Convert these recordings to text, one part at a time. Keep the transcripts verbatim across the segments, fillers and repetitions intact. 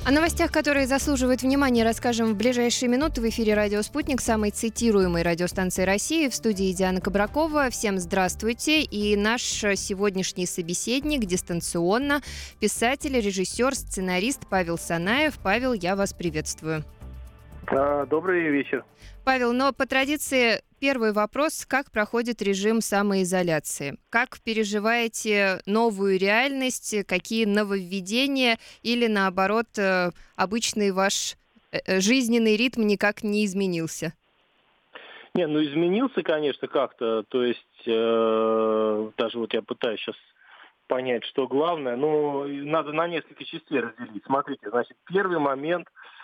О новостях, которые заслуживают внимания, расскажем в ближайшие минуты. В эфире «Радио Спутник», самой цитируемой радиостанции России. В студии Диана Кабракова. Всем здравствуйте. И наш сегодняшний собеседник дистанционно – писатель, режиссер, сценарист Павел Санаев. Павел, я вас приветствую. Добрый вечер. Павел, но по традиции первый вопрос: как проходит режим самоизоляции? Как переживаете новую реальность? Какие нововведения? Или наоборот, обычный ваш жизненный ритм никак не изменился? Не, ну изменился, конечно, как-то. То есть э, даже вот я пытаюсь сейчас понять, что главное. Но надо на несколько частей разделить. Смотрите, значит, первый момент.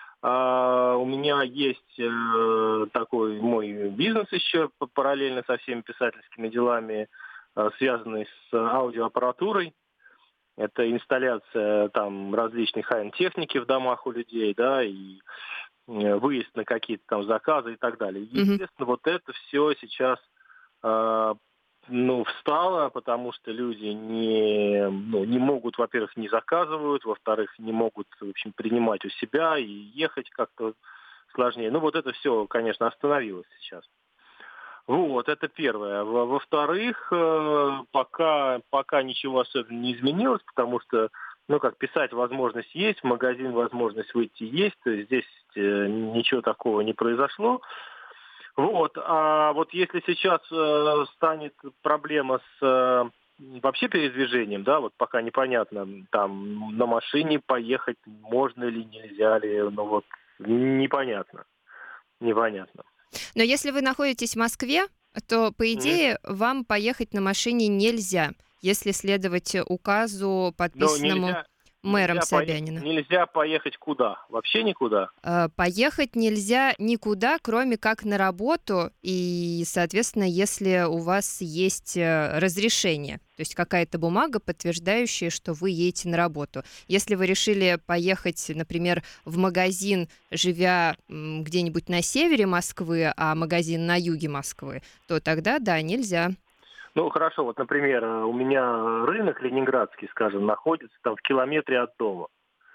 Uh, у меня есть uh, такой мой бизнес еще параллельно со всеми писательскими делами, uh, связанный с аудиоаппаратурой. Это инсталляция там различной хай-энд-техники в домах у людей, да, и uh, выезд на какие-то там заказы и так далее. Естественно, mm-hmm. вот это все сейчас uh, ну, встало, потому что люди не, ну, не могут, во-первых, не заказывают, во-вторых, не могут, в общем, принимать у себя и ехать как-то сложнее. Ну, вот это все, конечно, остановилось сейчас. Вот, это первое. Во-вторых, пока, пока ничего особенно не изменилось, потому что, ну, как писать возможность есть, в магазин возможность выйти есть, то есть здесь ничего такого не произошло. Вот, а вот если сейчас э, станет проблема с э, вообще передвижением, да, вот пока непонятно, там на машине поехать можно ли, нельзя ли, ну вот непонятно, непонятно. Но если вы находитесь в Москве, то, по идее, mm-hmm. вам поехать на машине нельзя, если следовать указу, подписанному мэром нельзя Собянина. Поехать, нельзя поехать куда? Вообще никуда? Поехать нельзя никуда, кроме как на работу, и, соответственно, если у вас есть разрешение, то есть какая-то бумага, подтверждающая, что вы едете на работу. Если вы решили поехать, например, в магазин, живя где-нибудь на севере Москвы, а магазин на юге Москвы, то тогда, да, нельзя. Ну, хорошо, вот, например, у меня рынок ленинградский, скажем, находится там в километре от дома.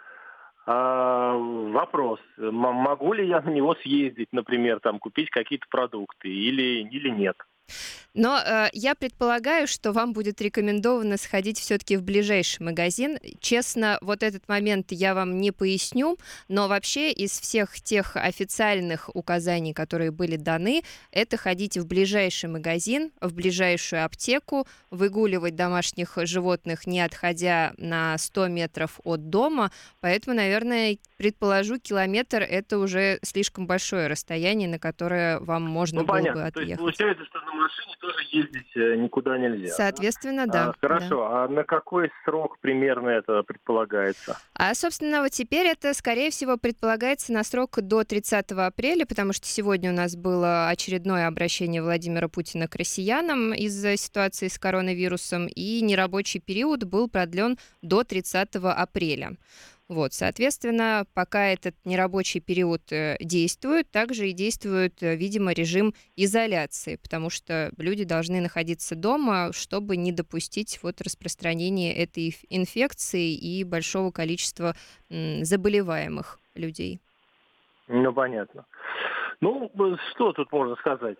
А, вопрос, м- могу ли я на него съездить, например, там, купить какие-то продукты или, или нет? Но э, я предполагаю, что вам будет рекомендовано сходить все-таки в ближайший магазин. Честно, вот этот момент я вам не поясню, но вообще из всех тех официальных указаний, которые были даны, это ходить в ближайший магазин, в ближайшую аптеку, выгуливать домашних животных, не отходя на сто метров от дома. Поэтому, наверное, предположу, километр — это уже слишком большое расстояние, на которое вам можно ну, было понятно. бы отъехать. То есть получается, что на машине тоже ездить никуда нельзя. Соответственно, да. да. А, хорошо, да. А на какой срок примерно это предполагается? А, собственно, вот теперь это, скорее всего, предполагается на срок до тридцатого апреля, потому что сегодня у нас было очередное обращение Владимира Путина к россиянам из-за ситуации с коронавирусом, и нерабочий период был продлен до тридцатого апреля. Вот, соответственно, пока этот нерабочий период действует, также и действует, видимо, режим изоляции, потому что люди должны находиться дома, чтобы не допустить вот распространения этой инфекции и большого количества м, заболеваемых людей. Ну, понятно. Ну, что тут можно сказать?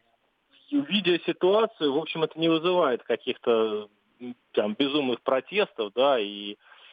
Видя ситуацию, в общем, это не вызывает каких-то там безумных протестов, да, и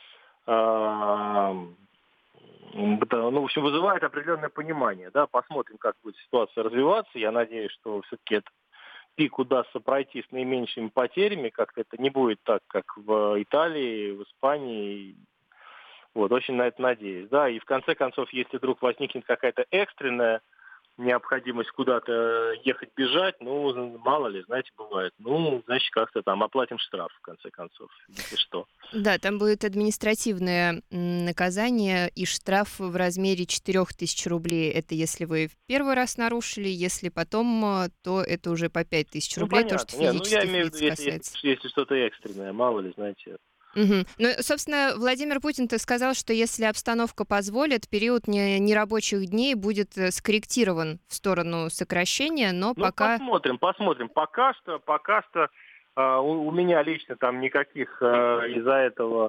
ну, в общем, вызывает определенное понимание, да, посмотрим, как будет ситуация развиваться. Я надеюсь, что все-таки этот пик удастся пройти с наименьшими потерями, как-то это не будет так, как в Италии, в Испании. Вот, очень на это надеюсь, да, и в конце концов, если вдруг возникнет какая-то экстренная необходимость куда-то ехать, бежать, ну, мало ли, знаете, бывает. Ну, значит, как-то там оплатим штраф, в конце концов, если что. Да, там будет административное наказание и штраф в размере четыре тысячи рублей. Это если вы в первый раз нарушили, если потом, то это уже по пять тысяч рублей, ну, то, что Нет, физических ну, я имею в лиц виду, касается. Если, если что-то экстренное, мало ли, знаете. Угу. Ну, собственно, Владимир Путин-то сказал, что если обстановка позволит, период нерабочих дней будет скорректирован в сторону сокращения, но ну, пока... посмотрим, посмотрим. Пока что, пока что э, у, у меня лично там никаких э, из-за этого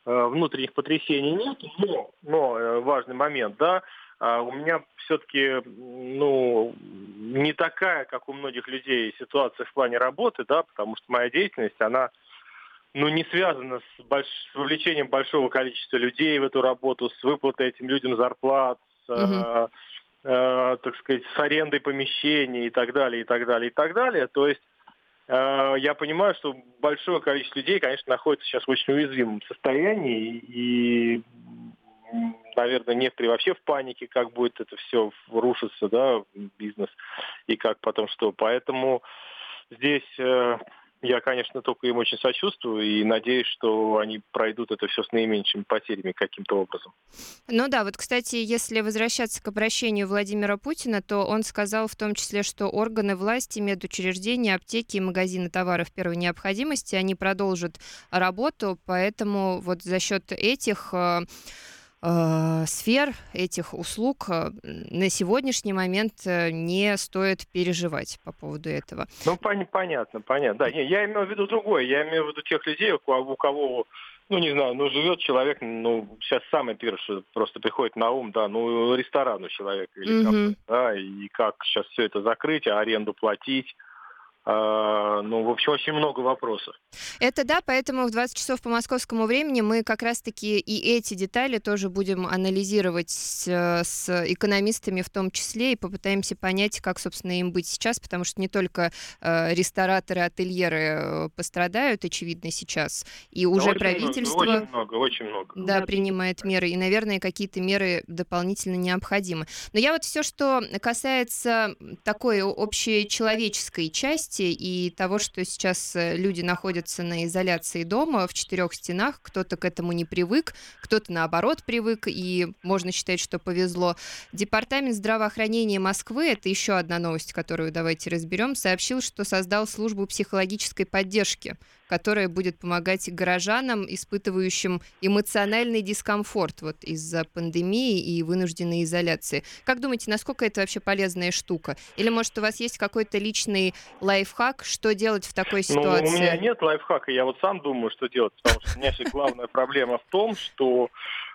внутренних потрясений нет, но, но важный момент, да, у меня все-таки, ну, не такая, как у многих людей, ситуация в плане работы, да, потому что моя деятельность, она, ну, не связана с, больш... с вовлечением большого количества людей в эту работу, с выплатой этим людям зарплат, с, Мгм. э, э, так сказать, с арендой помещений и так далее, и так далее, и так далее. То есть э, я понимаю, что большое количество людей, конечно, находится сейчас в очень уязвимом состоянии, и, наверное, некоторые вообще в панике, как будет это все рушиться, да, бизнес, и как потом что. Поэтому здесь э, я, конечно, только им очень сочувствую и надеюсь, что они пройдут это все с наименьшими потерями каким-то образом. Ну да, вот, кстати, если возвращаться к обращению Владимира Путина, то он сказал в том числе, что органы власти, медучреждения, аптеки и магазины товаров первой необходимости, они продолжат работу, поэтому вот за счет этих э, э, сфер, этих услуг э, на сегодняшний момент э, не стоит переживать по поводу этого. Ну, пон- понятно, понятно. Да, не, я имею в виду другое. Я имею в виду тех людей, у кого, у кого, ну, не знаю, ну, живет человек, ну, сейчас самое первое, что просто приходит на ум, да, ну, ресторан у человека или кафе, Мгм. да, и как сейчас все это закрыть, а аренду платить. А, ну, в общем, очень много вопросов. Это да, поэтому в двадцать часов по московскому времени мы как раз-таки и эти детали тоже будем анализировать с, э, с экономистами в том числе и попытаемся понять, как, собственно, им быть сейчас, потому что не только э, рестораторы, ательеры э, пострадают, очевидно, сейчас, и Да, уже очень много, правительство, очень много, очень много. да, принимает меры, и, наверное, какие-то меры дополнительно необходимы. Но я вот все, что касается такой общей человеческой части и того, что сейчас э, люди находятся на изоляции дома в четырех стенах, кто-то к этому не привык, кто-то наоборот привык, и можно считать, что повезло. Департамент здравоохранения Москвы, это еще одна новость, которую давайте разберем, сообщил, что создал службу психологической поддержки, которая будет помогать горожанам, испытывающим эмоциональный дискомфорт вот из-за пандемии и вынужденной изоляции. Как думаете, насколько это вообще полезная штука? Или, может, у вас есть какой-то личный лайфхак, что делать в такой Ну, у меня ситуации? нет лайфхака, я вот сам думаю, что делать, потому что у меня сейчас главная проблема в том, что,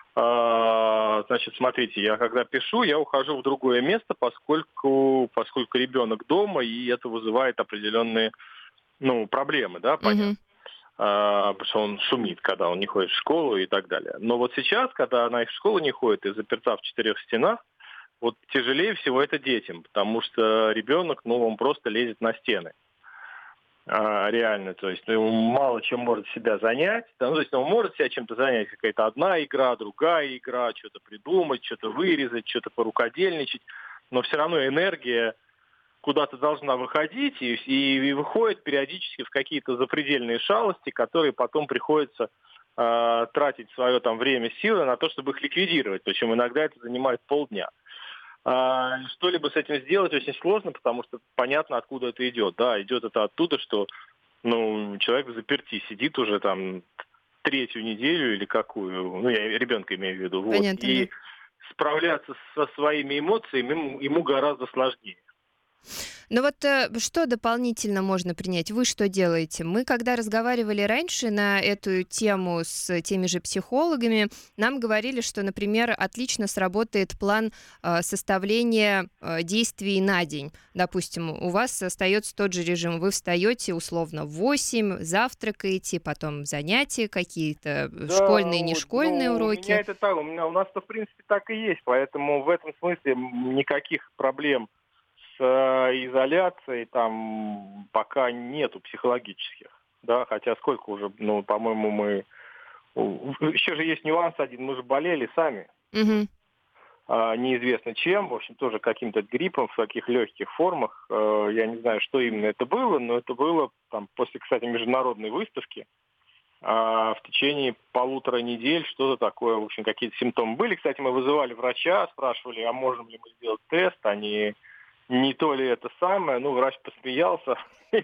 а, значит, смотрите, я когда пишу, я ухожу в другое место, поскольку, поскольку ребенок дома, и это вызывает определенные, ну, проблемы, да, понятно. Мгм. А, потому что он шумит, когда он не ходит в школу и так далее. Но вот сейчас, когда она и в школу не ходит и заперта в четырех стенах, вот тяжелее всего это детям, потому что ребенок, ну, он просто лезет на стены. А, реально, то есть ну, мало чем может себя занять. Да, ну, то есть он может себя чем-то занять, какая-то одна игра, другая игра, что-то придумать, что-то вырезать, что-то порукодельничать, но все равно энергия куда-то должна выходить и, и, и выходит периодически в какие-то запредельные шалости, которые потом приходится э, тратить свое там время, силы на то, чтобы их ликвидировать. Причем иногда это занимает полдня. А, что-либо с этим сделать очень сложно, потому что понятно, откуда это идет. Да, идет это оттуда, что ну, человек в заперти сидит уже там третью неделю или какую, ну, я ребенка имею в виду, вот, Понятно, да. и справляться со своими эмоциями ему, ему гораздо сложнее. Но вот э, что дополнительно можно принять? Вы что делаете? Мы, когда разговаривали раньше на эту тему с теми же психологами, нам говорили, что, например, отлично сработает план э, составления э, действий на день. Допустим, у вас остается тот же режим. Вы встаете условно в восемь, завтракаете, потом занятия какие-то, э, Да, школьные, вот, нешкольные ну, у меня уроки. это так, у меня у нас-то в принципе так и есть, поэтому в этом смысле м, никаких проблем с э, изоляцией там пока нету психологических, да, хотя сколько уже, ну, по-моему, мы, у- еще же есть нюанс один, мы же болели сами, Мгм. а, неизвестно чем, в общем, тоже каким-то гриппом в таких легких формах, Э, я не знаю, что именно это было, но это было там после, кстати, международной выставки, а, в течение полутора недель что-то такое, в общем, какие-то симптомы были. Кстати, мы вызывали врача, спрашивали, а можем ли мы сделать тест, а не, не то ли это самое. Ну, врач посмеялся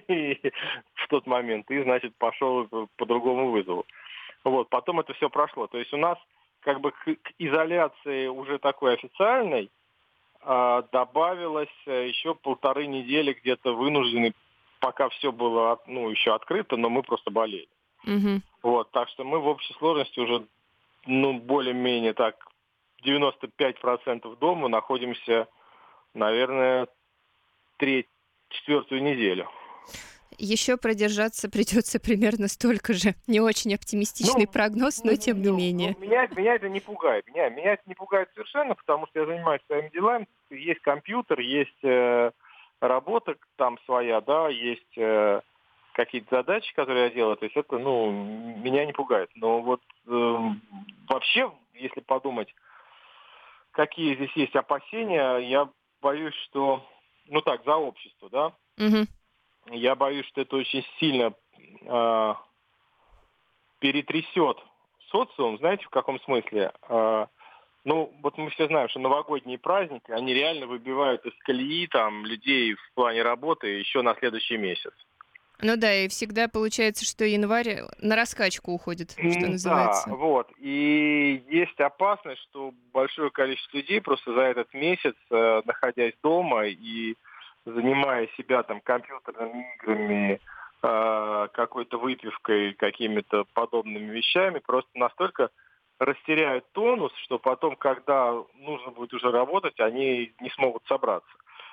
в тот момент и, значит, пошел по другому вызову. Вот, потом это все прошло. То есть у нас как бы к, к изоляции уже такой официальной а, добавилось э, еще полторы недели где-то вынуждены, пока все было, ну, еще открыто, но мы просто болели. Мгм. Вот, так что мы в общей сложности уже ну, более-менее так, девяносто пять процентов дома, находимся, наверное, треть, четвертую неделю. Еще продержаться придется примерно столько же. Не очень оптимистичный Ну, прогноз, не- но не- тем не ну, ну, менее. меня, меня это не пугает. Меня, меня это не пугает совершенно, потому что я занимаюсь своими делами. Есть компьютер, есть э, работа там своя, да, есть э, какие-то задачи, которые я делаю. То есть это, ну, меня не пугает. Но вот э, вообще, если подумать, какие здесь есть опасения, я боюсь, что, ну так, за общество, да, Мгм. я боюсь, что это очень сильно э, перетрясет социум, знаете, в каком смысле? Э, ну, вот мы все знаем, что новогодние праздники, они реально выбивают из колеи там людей в плане работы еще на следующий месяц. Ну да, и всегда получается, что январь на раскачку уходит, что М, Да, называется. вот. И есть опасность, что большое количество людей просто за этот месяц, э, находясь дома и занимая себя там компьютерными играми, э, какой-то выпивкой, какими-то подобными вещами, просто настолько растеряют тонус, что потом, когда нужно будет уже работать, они не смогут собраться.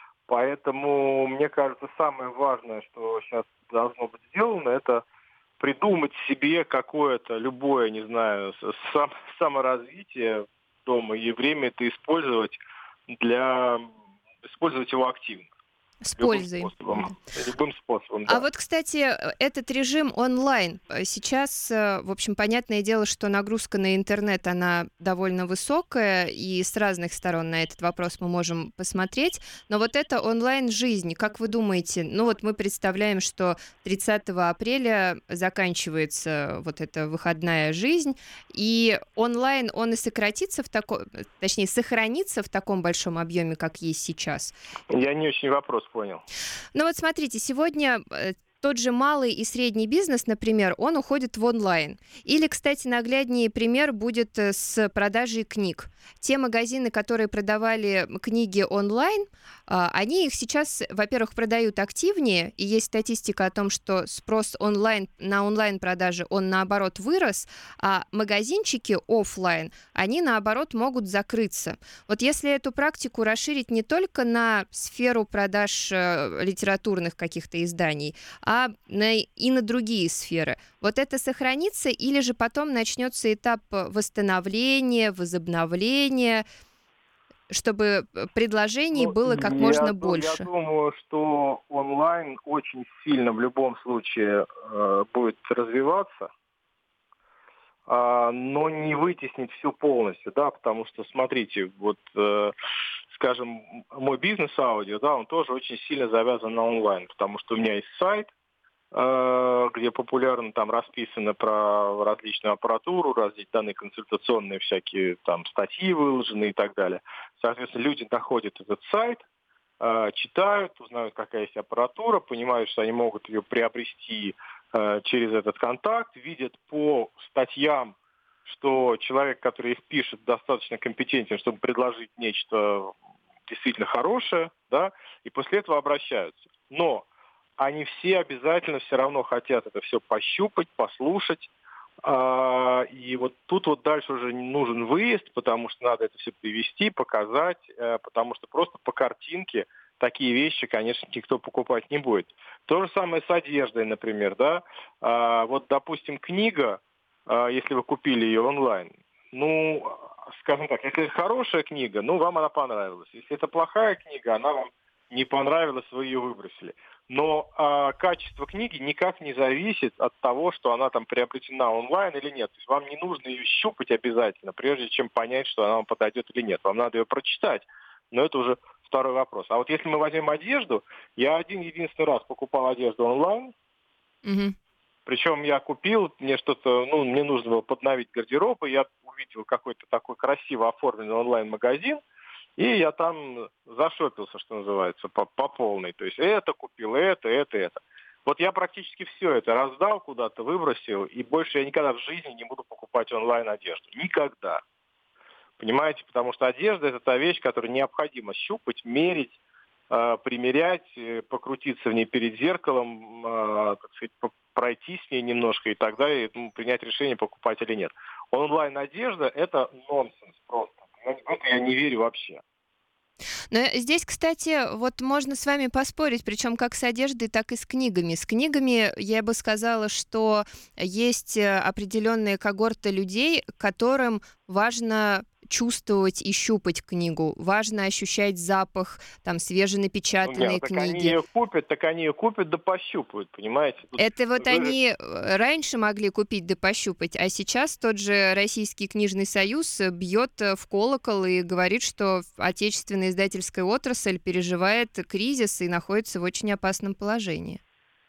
Поэтому, мне кажется, самое важное, что сейчас должно быть сделано, это придумать себе какое-то любое, не знаю, с- сам, саморазвитие дома и время это использовать для использовать его активно, С любым пользой. Да. способом, любым способом, А да. вот, кстати, э, этот режим онлайн. э, Сейчас, э, в общем, понятное дело, что нагрузка на интернет, она довольно высокая, и с разных сторон на этот вопрос мы можем посмотреть. Но вот эта онлайн-жизнь, как вы думаете, ну вот мы представляем, что тридцатого апреля заканчивается вот эта выходная жизнь, и онлайн, он и сократится в таком, точнее, сохранится в таком большом объеме, как есть сейчас. Я не очень вопрос понял. Ну вот смотрите, сегодня э, тот же малый и средний бизнес, например, он уходит в онлайн. Или, кстати, нагляднее пример будет э, с продажей книг. Те магазины, которые продавали книги онлайн, а, они их сейчас, во-первых, продают активнее, и есть статистика о том, что спрос онлайн на онлайн-продажи, он наоборот вырос, а магазинчики оффлайн, они наоборот могут закрыться. Вот если эту практику расширить не только на сферу продаж э, литературных каких-то изданий, а на- и на другие сферы, вот это сохранится или же потом начнется этап э, восстановления, возобновления, чтобы э, предложений Ну, было как я, можно ду- я больше? думаю, что онлайн очень сильно в любом случае э, будет развиваться, а, но не вытеснить всю полностью, да, потому что, смотрите, вот, э, скажем, мой бизнес-аудио, да, он тоже очень сильно завязан на онлайн, потому что у меня есть сайт, э, где популярно там расписано про различную аппаратуру, различные консультационные всякие там статьи выложены и так далее. Соответственно, люди находят этот сайт, э, читают, узнают, какая есть аппаратура, понимают, что они могут ее приобрести э, через этот контакт, видят по статьям, что человек, который их пишет, достаточно компетентен, чтобы предложить нечто действительно хорошее, да, и после этого обращаются. Но они все обязательно все равно хотят это все пощупать, послушать. А, И вот тут вот дальше уже не нужен выезд, потому что надо это все привести, показать, э, потому что просто по картинке такие вещи, конечно, никто покупать не будет. То же самое с одеждой, например, да. А, Вот, допустим, книга, а, если вы купили ее онлайн, ну, скажем так, если это хорошая книга, ну, вам она понравилась. Если это плохая книга, она вам не понравилась, вы ее выбросили. Но а, качество книги никак не зависит от того, что она там приобретена онлайн или нет. То есть вам не нужно ее щупать обязательно, прежде чем понять, что она вам подойдет или нет. Вам надо ее прочитать. Но это уже второй вопрос. А вот если мы возьмем одежду, я один единственный раз покупал одежду онлайн, Мгм. причем я купил, мне что-то, ну, мне нужно было подновить гардероб, и я увидел какой-то такой красиво оформленный онлайн-магазин, и я там зашопился, что называется, по, по полной. То есть это купил, это, это, это. Вот я практически все это раздал куда-то, выбросил, и больше я никогда в жизни не буду покупать онлайн одежду. Никогда. Понимаете? Потому что одежда – это та вещь, которую необходимо щупать, мерить, э, примерять, э, покрутиться в ней перед зеркалом, э, так сказать, по- пройти с ней немножко и тогда и, ну, принять решение, покупать или нет. Онлайн-одежда — это нонсенс просто. Понимаете, в это я не верю вообще. Но здесь, кстати, вот можно с вами поспорить, причем как с одеждой, так и с книгами. С книгами я бы сказала, что есть э, определенные когорты людей, которым важно чувствовать и щупать книгу, важно ощущать запах там Ну, не, свеженапечатанной так они книги. ее купят, так они ее купят да пощупают, понимаете? Тут Это вот уже они э, раньше могли купить да пощупать, а сейчас тот же Российский книжный союз э, бьет э, в колокол и говорит, что отечественная издательская отрасль переживает кризис и находится в очень опасном положении.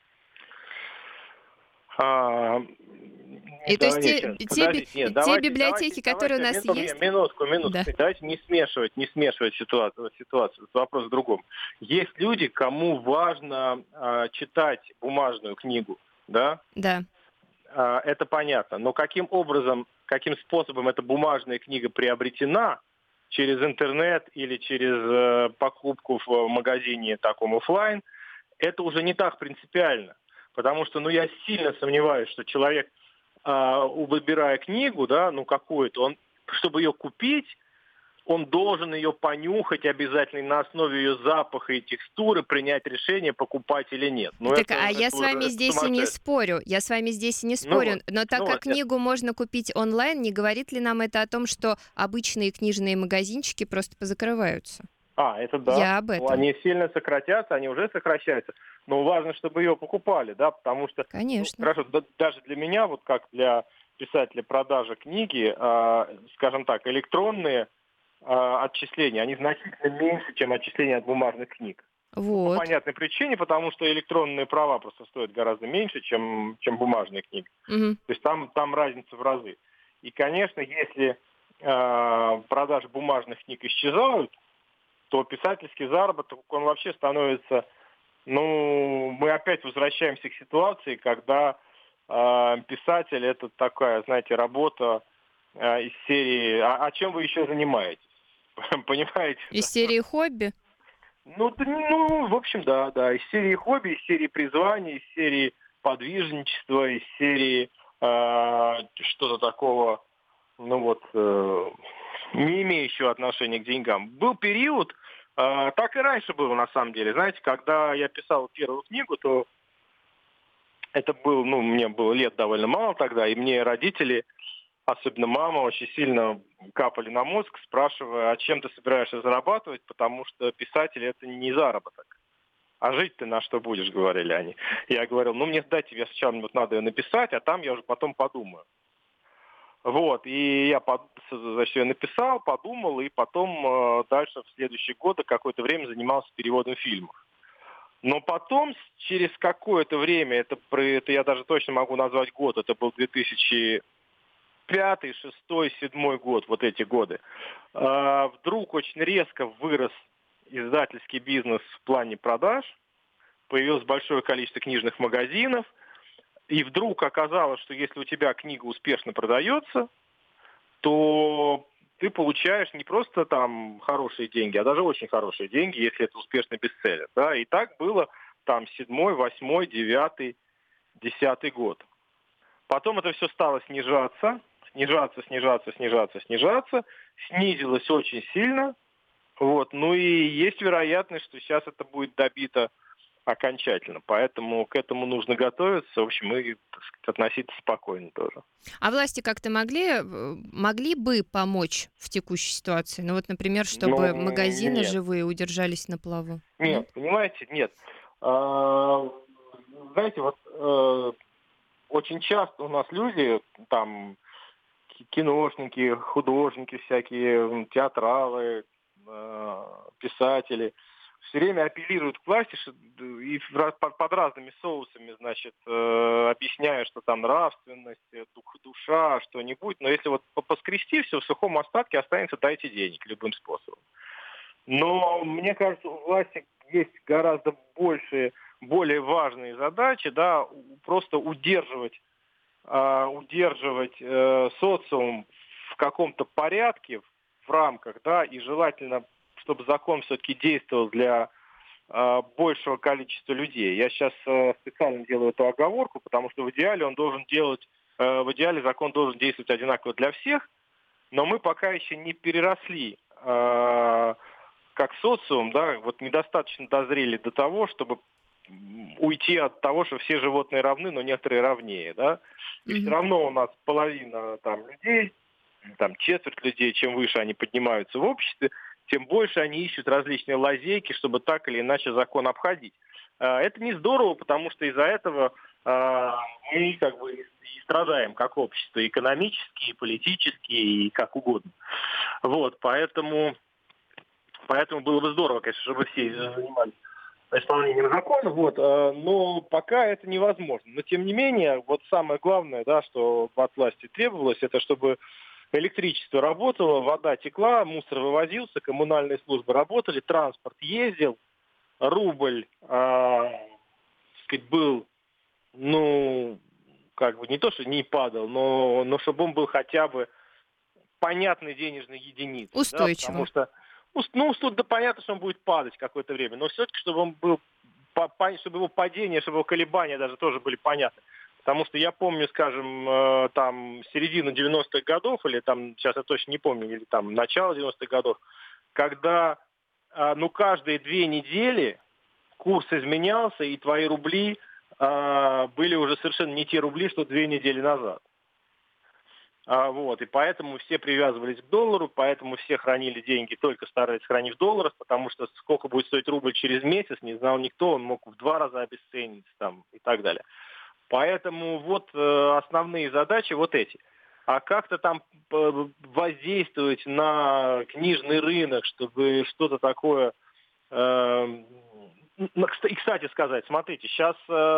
А, И нет, то есть давайте те, сейчас, те, би- подождите, нет, те давайте, давайте, библиотеки, которые у давайте, нас минутку, не- есть, минутку, минутку, да, давайте не смешивать, не смешивать ситуацию, ситуацию. Вопрос в другом. Есть люди, кому важно а, читать бумажную книгу, да, да. А, это понятно, но каким образом, каким способом эта бумажная книга приобретена, через интернет или через э, покупку в магазине таком оффлайн, это уже не так принципиально. Потому что, ну, я сильно сомневаюсь, что человек, а, выбирая книгу, да, ну, какую-то, он, чтобы ее купить, он должен ее понюхать обязательно и на основе ее запаха и текстуры принять решение, покупать или нет. Ну, Так, это, а я это с уже вами это здесь и не сумасшествие. спорю. Я с вами здесь и не Ну спорю. вот, Но так ну как вот, это, книгу можно купить онлайн, не говорит ли нам это о том, что обычные книжные магазинчики просто позакрываются? а, это да. Я об Ну, этом. они сильно сократятся, они уже сокращаются. Но важно, чтобы ее покупали, да, потому что, ну, Конечно. хорошо, да- даже для меня, вот как для писателя продажи книги, а, скажем так, электронные а, отчисления, они значительно меньше, чем отчисления от бумажных книг. Ну, по Вот. понятной причине, потому что электронные права просто стоят гораздо меньше, чем, чем бумажные книги. Мгм. То есть там, там разница в разы. И, конечно, если э, продажи бумажных книг исчезают, то писательский заработок, он вообще становится, ну, мы опять возвращаемся к ситуации, когда э, писатель — это такая, знаете, работа э, из серии «А, а чем вы еще занимаетесь?» Понимаете? Из Да? серии «Хобби»? Ну, да, ну, в общем, да, да. Из серии хобби, из серии призваний, из серии подвижничества, из серии э, что-то такого, ну вот, э, не имеющего отношения к деньгам. Был период, э, так и раньше было на самом деле. Знаете, когда я писал первую книгу, то это был, ну, мне было лет довольно мало тогда, и мне родители, особенно мама, очень сильно капали на мозг, спрашивая, а чем ты собираешься зарабатывать, потому что писатель — это не заработок. А жить ты на что будешь, говорили они. Я говорил, ну мне дайте, я сначала вот надо ее написать, а там я уже потом подумаю. Вот, и я под, значит, ее написал, подумал, и потом э, дальше в следующие годы какое-то время занимался переводом фильмов. Но потом, через какое-то время, это, про- это я даже точно могу назвать год, это был две тысячи пятый, шестой, седьмой год, вот эти годы, а, вдруг очень резко вырос издательский бизнес в плане продаж, появилось большое количество книжных магазинов, и вдруг оказалось, что если у тебя книга успешно продается, то ты получаешь не просто там хорошие деньги, а даже очень хорошие деньги, если это успешный бестселлер. Да? И так было там седьмой, восьмой, девятый, десятый год. Потом это все стало снижаться, снижаться, снижаться, снижаться, снижаться, снизилось очень сильно. Вот. Ну и есть вероятность, что сейчас это будет добито окончательно. Поэтому к этому нужно готовиться. В общем, и, так сказать, относиться спокойно тоже. А власти как-то могли, э, могли бы помочь в текущей ситуации? Ну вот, например, Ну, чтобы магазины нет. живые удержались на плаву. Нет? Нет, понимаете, нет. А, знаете, вот э, очень часто у нас люди, там, ки- киношники, художники всякие, м, театралы, э, писатели, все время апеллируют к власти ш- д- и в раз- под, под разными соусами, значит, э, объясняя, что там нравственность, э, дух, душа, что-нибудь. Но если вот по- поскрести все в сухом остатке, останется дайте денег любым способом. Но мне кажется, у власти есть гораздо большие, более важные задачи, да, у- просто удерживать а, удерживать э, социум в каком-то порядке, в рамках, да, и желательно, чтобы закон все-таки действовал для э, большего количества людей. Я сейчас э, специально делаю эту оговорку, потому что в идеале он должен делать, э, в идеале закон должен действовать одинаково для всех, но мы пока еще не переросли э, как социум, да, вот недостаточно дозрели до того, чтобы уйти от того, что все животные равны, но некоторые равнее, да. И все Мгм. равно у нас половина там людей, там четверть людей, чем выше они поднимаются в обществе, тем больше они ищут различные лазейки, чтобы так или иначе закон обходить. А, Это не здорово, потому что из-за этого а, мы как бы и страдаем как общество, экономически, и политически, и как угодно. Вот, поэтому, поэтому было бы здорово, конечно, чтобы все занимались исполнением закона, вот, э, но пока это невозможно. Но тем не менее, вот самое главное, да, что от власти требовалось, это чтобы электричество работало, вода текла, мусор вывозился, коммунальные службы работали, транспорт ездил, рубль, э, так сказать, был, ну, как бы не то, что не падал, но, но чтобы он был хотя бы понятной денежной единицей, да, потому Устойчиво. что, ну, с- ну, тут да понятно, что он будет падать какое-то время, но все-таки, чтобы он был, по- по- чтобы его падение, чтобы его колебания даже тоже были понятны. Потому что я помню, скажем, э, там, середину девяностых годов, или там, сейчас я точно не помню, или там, начало девяностых годов, когда, э, ну, каждые две недели курс изменялся, и твои рубли э, были уже совершенно не те рубли, что две недели назад. А, вот, и поэтому все привязывались к доллару, поэтому все хранили деньги, только старались хранить в долларах, потому что сколько будет стоить рубль через месяц, не знал никто, он мог в два раза обесцениться там, и так далее. Поэтому вот э, основные задачи вот эти. А как-то там э, воздействовать на книжный рынок, чтобы что-то такое... э, ну, кста- и, кстати сказать, смотрите, сейчас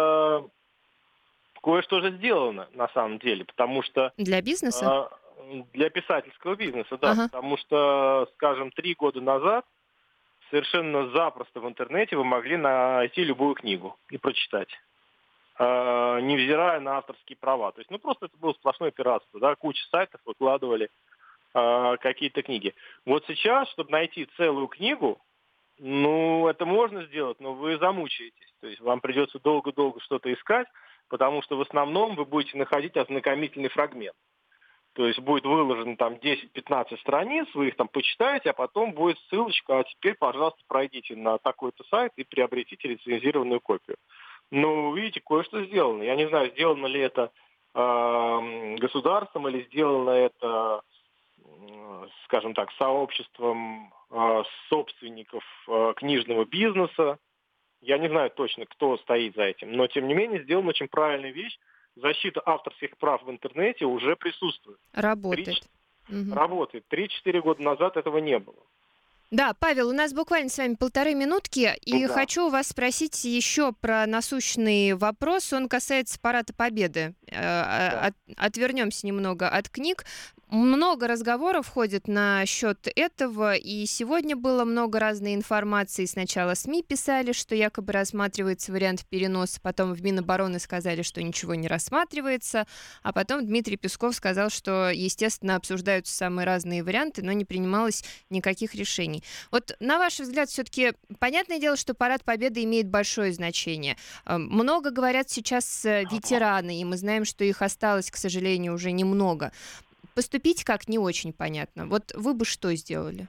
кое-что же сделано на самом деле, потому что Для бизнеса? а, для писательского бизнеса, да, Ага. потому что, скажем, три года назад совершенно запросто в интернете вы могли найти любую книгу и прочитать, а, невзирая на авторские права. То есть, ну, просто это было сплошное пиратство, да, куча сайтов выкладывали а, какие-то книги. Вот сейчас, чтобы найти целую книгу, ну, это можно сделать, но вы замучаетесь. То есть вам придется долго-долго что-то искать, потому что в основном вы будете находить ознакомительный фрагмент. То есть будет выложено там десять-пятнадцать страниц, вы их там почитаете, а потом будет ссылочка, а теперь, пожалуйста, пройдите на такой-то сайт и приобретите лицензированную копию. Ну, видите, кое-что сделано. Я не знаю, сделано ли это э, государством или сделано это, э, скажем так, сообществом э, собственников э, книжного бизнеса. Я не знаю точно, кто стоит за этим, но тем не менее сделана очень правильная вещь. Защита авторских прав в интернете уже присутствует. Три, Работает. Мгм. работает. Три-четыре года назад этого не было. Да, Павел, у нас буквально с вами полторы минутки, и Да. хочу вас спросить еще про насущный вопрос. Он касается Парада Победы. Э, а- Да. от- отвернемся немного от книг. Много разговоров ходит насчет этого, и сегодня было много разной информации. Сначала СМИ писали, что якобы рассматривается вариант переноса, потом в Минобороны сказали, что ничего не рассматривается, а потом Дмитрий Песков сказал, что, естественно, обсуждаются самые разные варианты, но не принималось никаких решений. Вот на ваш взгляд, все-таки понятное дело, что Парад Победы имеет большое значение. Э, Много говорят сейчас э, ветераны, и мы знаем, что их осталось, к сожалению, уже немного. Поступить как не очень понятно. Вот вы бы что сделали?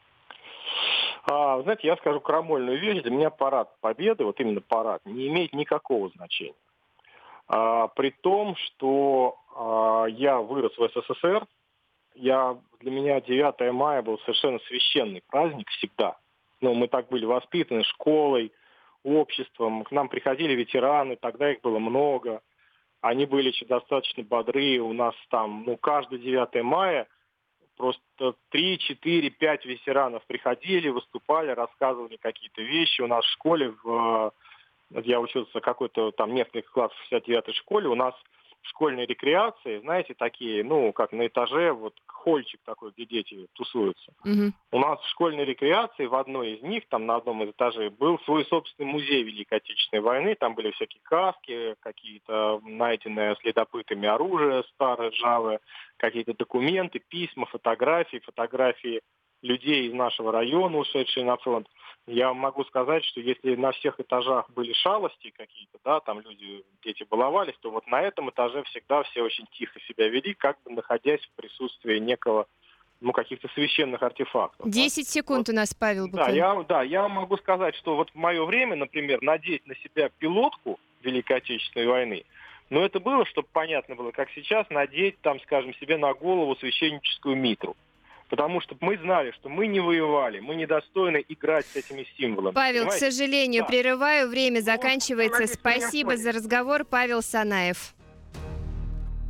А, знаете, я скажу крамольную вещь. Для меня парад Победы, вот именно парад, не имеет никакого значения. А, при том, что а, я вырос в СССР, я, для меня девятое мая был совершенно священный праздник всегда. Ну, мы так были воспитаны школой, обществом. К нам приходили ветераны, тогда их было много. Они были еще достаточно бодрые. У нас там, ну, каждое девятое мая просто три, четыре, пять ветеранов приходили, выступали, рассказывали какие-то вещи. У нас в школе, в, вот я учился какой-то там несколько классов в шестьдесят девятой школе, у нас школьные рекреации, знаете, такие, ну, как на этаже, вот хольчик такой, где дети тусуются. Мгм. У нас в школьной рекреации в одной из них, там на одном из этажей, был свой собственный музей Великой Отечественной войны. Там были всякие каски, какие-то найденные следопытами оружие старое, ржавое, какие-то документы, письма, фотографии, фотографии людей из нашего района, ушедшие на фронт. Я могу сказать, что если на всех этажах были шалости какие-то, да, там люди, дети баловались, то вот на этом этаже всегда все очень тихо себя вели, как бы находясь в присутствии некого, ну, каких-то священных артефактов. Десять да. секунд вот, у нас, Павел, да, буквально. я, да, я могу сказать, что вот в мое время, например, надеть на себя пилотку Великой Отечественной войны, но это было, чтобы понятно было, как сейчас надеть, там, скажем, себе на голову священническую митру. Потому что мы знали, что мы не воевали, мы недостойны играть с этими символами. Павел, понимаете? к сожалению, Да. прерываю, время Ну, заканчивается. надеюсь, вы меня Спасибо поняли. за разговор, Павел Санаев.